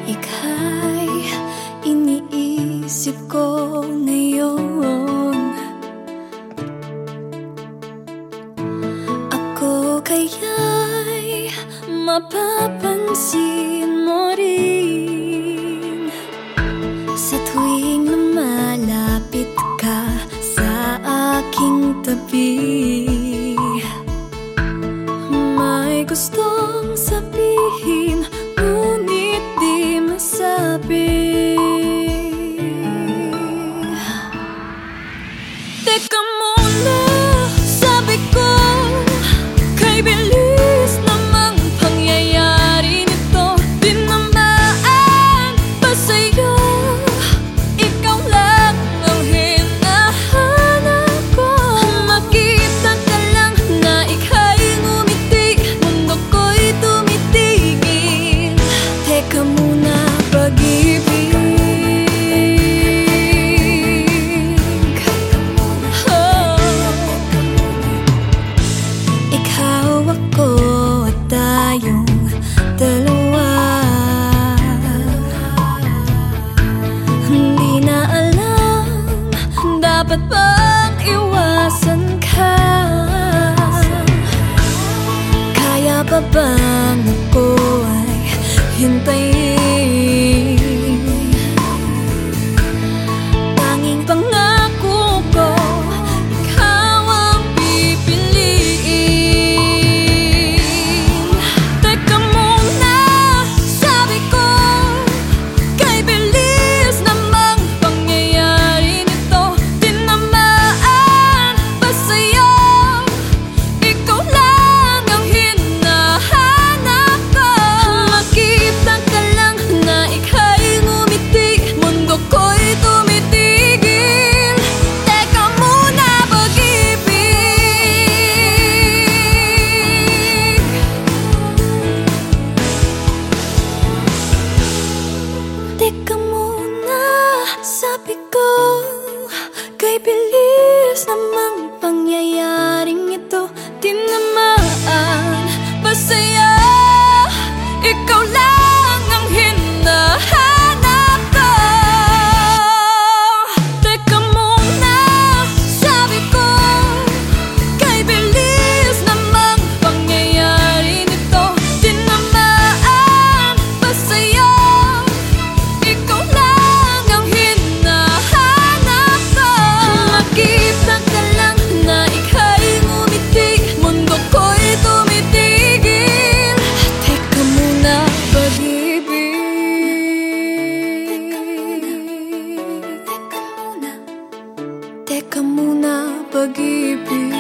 Ika'y iniisip ko ngayon. Ako kaya'y mapapansin mo rin sa tuwing lumalapit ka sa aking tabi. May gustong sabihin, ngunit di masabi. Teka muna, sabi ko, kay bilis namang pangyayari nito. Tinamaan pa sa'yo, ikaw lang ang hinahanap ko. Makita ka lang na ika'y ngumiti, mundo ko'y tumitigil. Teka muna, pag-ibig. Dalawa, hindi na alam, dapat bang iwasan ka? Kaya pa bang ako ay hintayin? Tanging pangako ko, ikaw ang pipiliin. Teka muna, sabi ko, kay bilis namang pangyayari nito. Tinamaan pa sa'yo, ikaw lang ang hinahanap ko. Makita ka lang na ika'y ngumiti, mundo ko'y tumitigil. Teka muna, pag-ibig. Teka muna, sabi ko, kay bilis namang pangyayaring ito. Tinamaan pa sa'yo, ikaw lang ang hinahanap ko. Teka muna, sabi ko, kay bilis namang pangyayari nito. Tinamaan pa sa'yo, ikaw lang ang hinahanap ko. Makita ka lang na ika'y ngumiti, mundo ko'y tumitigil. Teka muna, pag-ibig. Teka muna, pag-ibig.